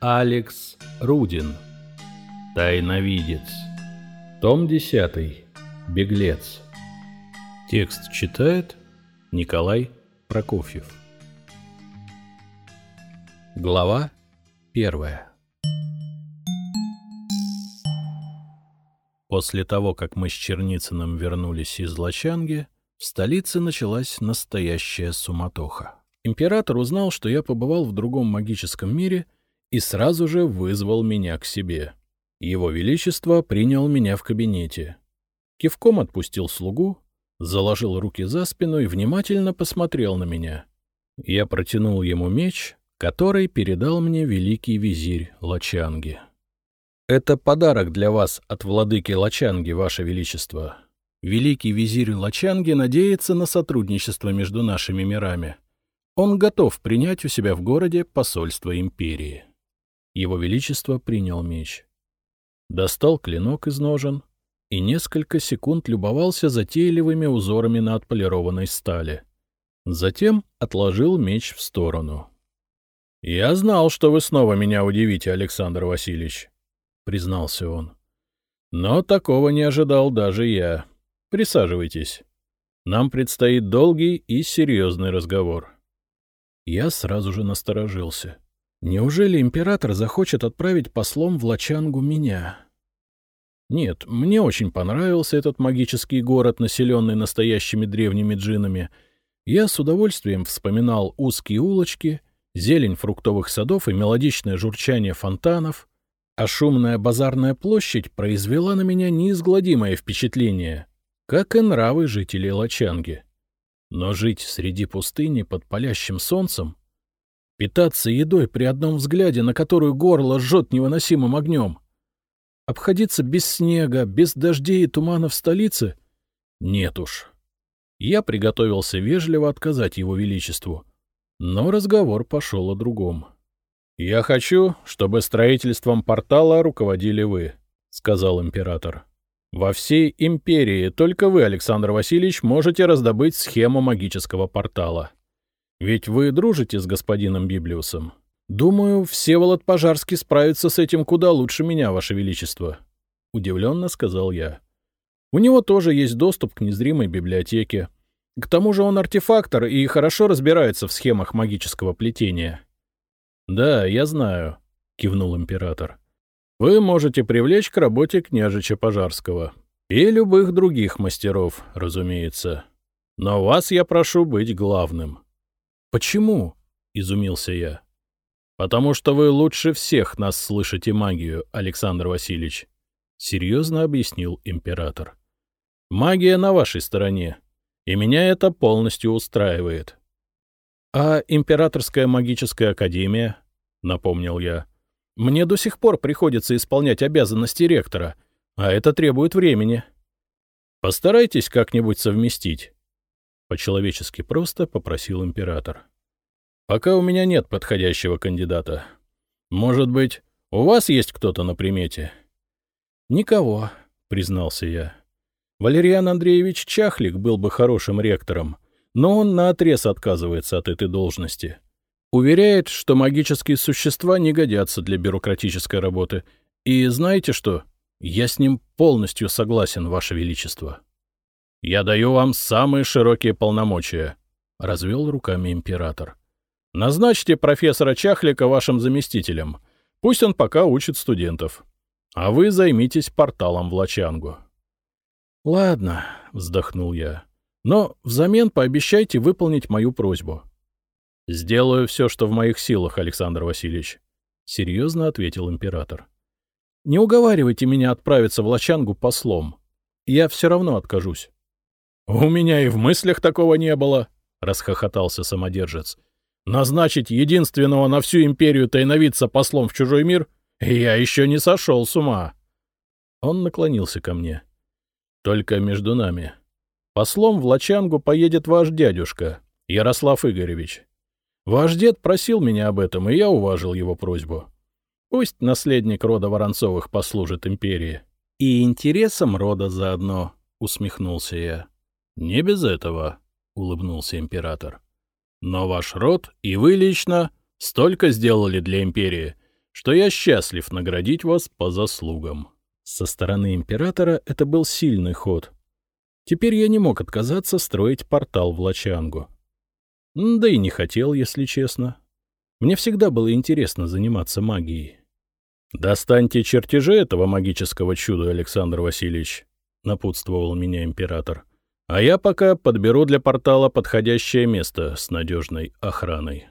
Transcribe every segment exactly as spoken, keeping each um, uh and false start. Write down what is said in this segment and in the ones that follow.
Алекс Рудин. Тайновидец. Том десятый. Беглец. Текст читает Николай Прокофьев. Глава первая. После того, как мы с Черницыным вернулись из Лачанги, в столице началась настоящая суматоха. Император узнал, что я побывал в другом магическом мире, и сразу же вызвал меня к себе. Его Величество принял меня в кабинете. Кивком отпустил слугу, заложил руки за спину и внимательно посмотрел на меня. Я протянул ему меч, который передал мне великий визирь Лачанги. «Это подарок для вас от владыки Лачанги, Ваше Величество. Великий визирь Лачанги надеется на сотрудничество между нашими мирами. Он готов принять у себя в городе посольство империи». Его Величество принял меч. Достал клинок из ножен и несколько секунд любовался затейливыми узорами на отполированной стали. Затем отложил меч в сторону. — Я знал, что вы снова меня удивите, Александр Васильевич, — признался он. — Но такого не ожидал даже я. Присаживайтесь. Нам предстоит долгий и серьезный разговор. Я сразу же насторожился. Неужели император захочет отправить послом в Лачангу меня? Нет, мне очень понравился этот магический город, населенный настоящими древними джиннами. Я с удовольствием вспоминал узкие улочки, зелень фруктовых садов и мелодичное журчание фонтанов, а шумная базарная площадь произвела на меня неизгладимое впечатление, как и нравы жителей Лачанги. Но жить среди пустыни под палящим солнцем, питаться едой при одном взгляде, на которую горло жжет невыносимым огнем, обходиться без снега, без дождей и тумана в столице? Нет уж. Я приготовился вежливо отказать его величеству, но разговор пошел о другом. — Я хочу, чтобы строительством портала руководили вы, — сказал император. — Во всей империи только вы, Александр Васильевич, можете раздобыть схему магического портала. Ведь вы дружите с господином Библиусом. Думаю, Всеволод Пожарский справится с этим куда лучше меня, Ваше Величество. Удивленно сказал я. У него тоже есть доступ к незримой библиотеке. К тому же он артефактор и хорошо разбирается в схемах магического плетения. — Да, я знаю, — кивнул император. — Вы можете привлечь к работе княжича Пожарского. И любых других мастеров, разумеется. Но вас я прошу быть главным. — Почему? — изумился я. — Потому что вы лучше всех нас слышите магию, Александр Васильевич, — серьезно объяснил император. — Магия на вашей стороне, и меня это полностью устраивает. — А императорская магическая академия, — напомнил я, — мне до сих пор приходится исполнять обязанности ректора, а это требует времени. Постарайтесь как-нибудь совместить. По-человечески просто попросил император. Пока у меня нет подходящего кандидата. Может быть, у вас есть кто-то на примете? Никого, признался я. Валериан Андреевич Чахлик был бы хорошим ректором, но он наотрез отказывается от этой должности. Уверяет, что магические существа не годятся для бюрократической работы. И знаете что? Я с ним полностью согласен, Ваше Величество. Я даю вам самые широкие полномочия, — развел руками император. Назначьте профессора Чахлика вашим заместителем. Пусть он пока учит студентов. А вы займитесь порталом в Лачангу. — Ладно, — вздохнул я. — Но взамен пообещайте выполнить мою просьбу. — Сделаю все, что в моих силах, Александр Васильевич, — серьезно ответил император. — Не уговаривайте меня отправиться в Лачангу послом. Я все равно откажусь. — У меня и в мыслях такого не было, — расхохотался самодержец. — Назначить единственного на всю империю тайновидца послом в чужой мир? Я еще не сошел с ума. Он наклонился ко мне. — Только между нами. Послом в Лачангу поедет ваш дядюшка, Ярослав Игоревич. Ваш дед просил меня об этом, и я уважил его просьбу. Пусть наследник рода Воронцовых послужит империи. И интересам рода заодно, — усмехнулся я. — Не без этого, — улыбнулся император. — Но ваш род и вы лично столько сделали для империи, что я счастлив наградить вас по заслугам». Со стороны императора это был сильный ход. Теперь я не мог отказаться строить портал в Лачангу. Да и не хотел, если честно. Мне всегда было интересно заниматься магией. «Достаньте чертежи этого магического чуда, Александр Васильевич», — напутствовал меня император. «А я пока подберу для портала подходящее место с надежной охраной».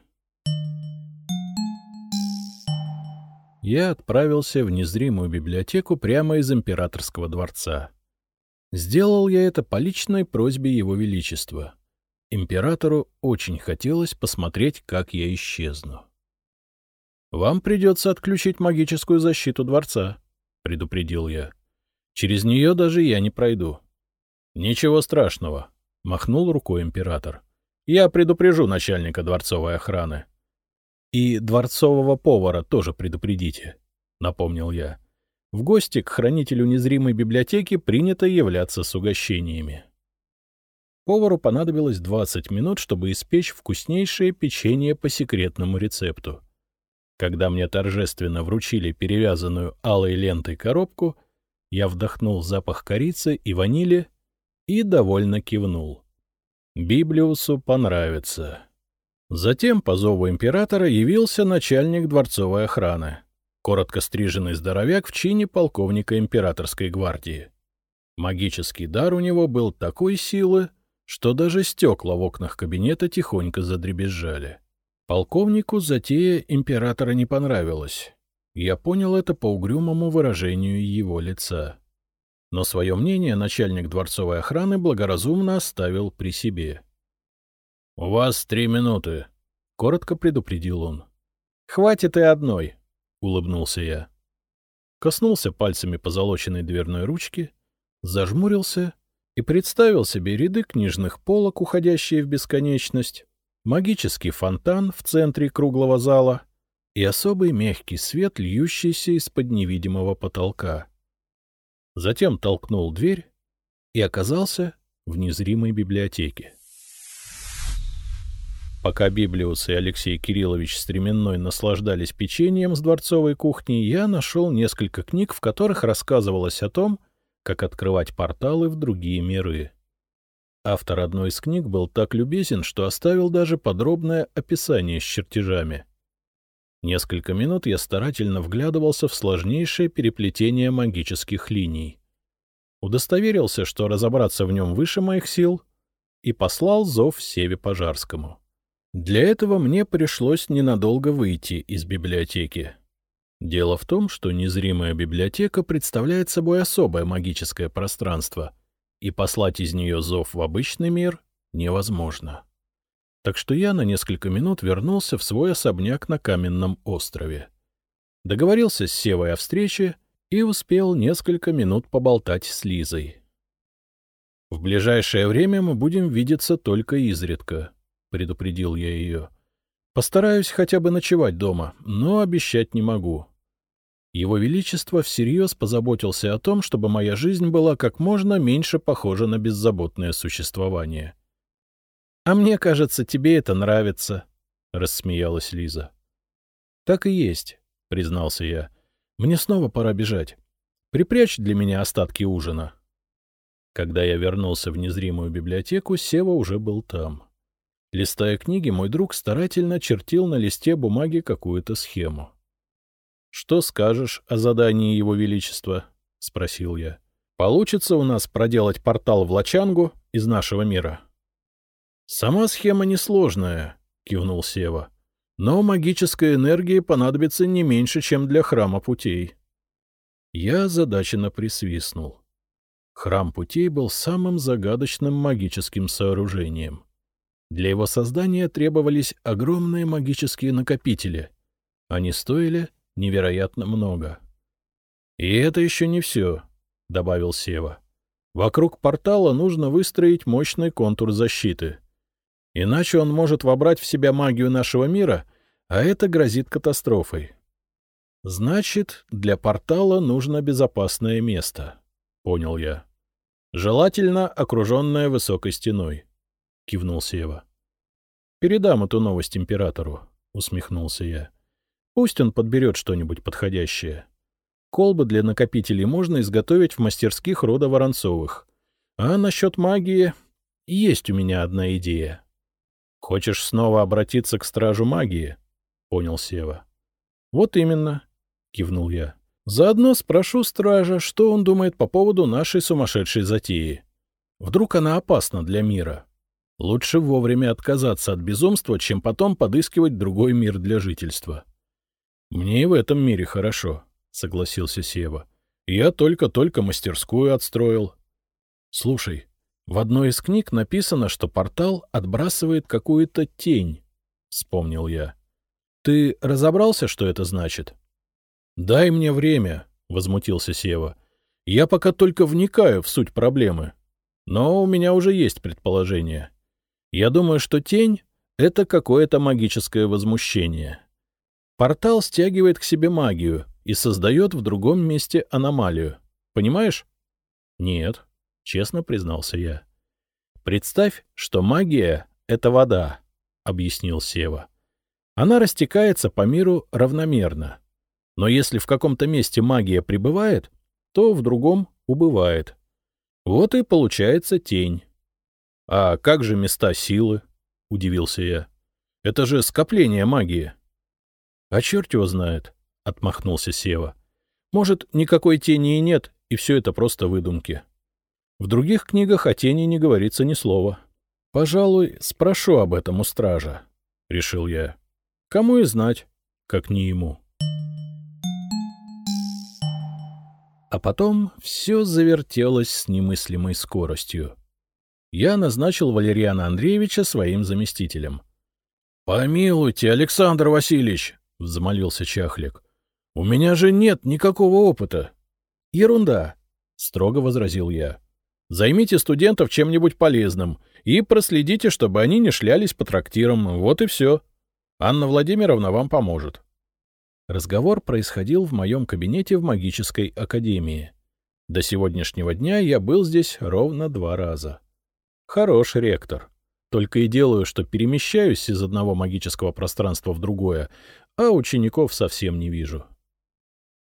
Я отправился в незримую библиотеку прямо из императорского дворца. Сделал я это по личной просьбе Его Величества. Императору очень хотелось посмотреть, как я исчезну. «Вам придется отключить магическую защиту дворца», — предупредил я. «Через нее даже я не пройду». «Ничего страшного», — махнул рукой император. «Я предупрежу начальника дворцовой охраны». «И дворцового повара тоже предупредите», — напомнил я. «В гости к хранителю незримой библиотеки принято являться с угощениями». Повару понадобилось двадцать минут, чтобы испечь вкуснейшее печенье по секретному рецепту. Когда мне торжественно вручили перевязанную алой лентой коробку, я вдохнул запах корицы и ванили и довольно кивнул. Библиусу понравится. Затем по зову императора явился начальник дворцовой охраны, коротко стриженный здоровяк в чине полковника императорской гвардии. Магический дар у него был такой силы, что даже стекла в окнах кабинета тихонько задребезжали. Полковнику затея императора не понравилась. Я понял это по угрюмому выражению его лица. Но свое мнение начальник дворцовой охраны благоразумно оставил при себе. — У вас три минуты, — коротко предупредил он. — Хватит и одной, — улыбнулся я. Коснулся пальцами позолоченной дверной ручки, зажмурился и представил себе ряды книжных полок, уходящие в бесконечность, магический фонтан в центре круглого зала и особый мягкий свет, льющийся из-под невидимого потолка. Затем толкнул дверь и оказался в незримой библиотеке. Пока Библиус и Алексей Кириллович Стременной наслаждались печеньем с дворцовой кухни, я нашел несколько книг, в которых рассказывалось о том, как открывать порталы в другие миры. Автор одной из книг был так любезен, что оставил даже подробное описание с чертежами. Несколько минут я старательно вглядывался в сложнейшее переплетение магических линий. Удостоверился, что разобраться в нем выше моих сил, и послал зов Севе Пожарскому. Для этого мне пришлось ненадолго выйти из библиотеки. Дело в том, что незримая библиотека представляет собой особое магическое пространство, и послать из нее зов в обычный мир невозможно. Так что я на несколько минут вернулся в свой особняк на Каменном острове. Договорился с Севой о встрече и успел несколько минут поболтать с Лизой. «В ближайшее время мы будем видеться только изредка», — предупредил я ее. «Постараюсь хотя бы ночевать дома, но обещать не могу». Его Величество всерьез позаботился о том, чтобы моя жизнь была как можно меньше похожа на беззаботное существование. — А мне кажется, тебе это нравится, — рассмеялась Лиза. — Так и есть, — признался я. — Мне снова пора бежать. Припрячь для меня остатки ужина. Когда я вернулся в незримую библиотеку, Сева уже был там. Листая книги, мой друг старательно чертил на листе бумаги какую-то схему. — Что скажешь о задании Его Величества? — спросил я. — Получится у нас проделать портал в Лачангу из нашего мира? — Сама схема несложная, — кивнул Сева. — Но магической энергии понадобится не меньше, чем для Храма Путей. Я озадаченно присвистнул. Храм Путей был самым загадочным магическим сооружением. Для его создания требовались огромные магические накопители. Они стоили невероятно много. — И это еще не все, — добавил Сева. — Вокруг портала нужно выстроить мощный контур защиты. Иначе он может вобрать в себя магию нашего мира, а это грозит катастрофой. — Значит, для портала нужно безопасное место, — понял я. — Желательно окруженное высокой стеной, — кивнул Сева. — Передам эту новость императору, — усмехнулся я. Пусть он подберет что-нибудь подходящее. Колбы для накопителей можно изготовить в мастерских рода Воронцовых. А насчет магии есть у меня одна идея. — Хочешь снова обратиться к стражу магии? — понял Сева. — Вот именно, — кивнул я. — Заодно спрошу стража, что он думает по поводу нашей сумасшедшей затеи. Вдруг она опасна для мира. Лучше вовремя отказаться от безумства, чем потом подыскивать другой мир для жительства. — Мне и в этом мире хорошо, — согласился Сева. — Я только-только мастерскую отстроил. — Слушай, в одной из книг написано, что портал отбрасывает какую-то тень, — вспомнил я. — Ты разобрался, что это значит? — Дай мне время, — возмутился Сева. — Я пока только вникаю в суть проблемы. Но у меня уже есть предположение. Я думаю, что тень — это какое-то магическое возмущение. Портал стягивает к себе магию и создает в другом месте аномалию. Понимаешь? — Нет, — честно признался я. — Представь, что магия — это вода, — объяснил Сева. Она растекается по миру равномерно. Но если в каком-то месте магия прибывает, то в другом убывает. Вот и получается тень. — А как же места силы? — удивился я. — Это же скопление магии. — А черт его знает, — отмахнулся Сева. — Может, никакой тени и нет, и все это просто выдумки. В других книгах о тени не говорится ни слова. — Пожалуй, спрошу об этом у стража, — решил я. Кому и знать, как не ему. А потом все завертелось с немыслимой скоростью. Я назначил Валерьяна Андреевича своим заместителем. — Помилуйте, Александр Васильевич, — взмолился Чахлик, — у меня же нет никакого опыта. — Ерунда, — строго возразил я. — Займите студентов чем-нибудь полезным и проследите, чтобы они не шлялись по трактирам. Вот и все. Анна Владимировна вам поможет. Разговор происходил в моем кабинете в магической академии. До сегодняшнего дня я был здесь ровно два раза. Хорош ректор. Только и делаю, что перемещаюсь из одного магического пространства в другое, а учеников совсем не вижу.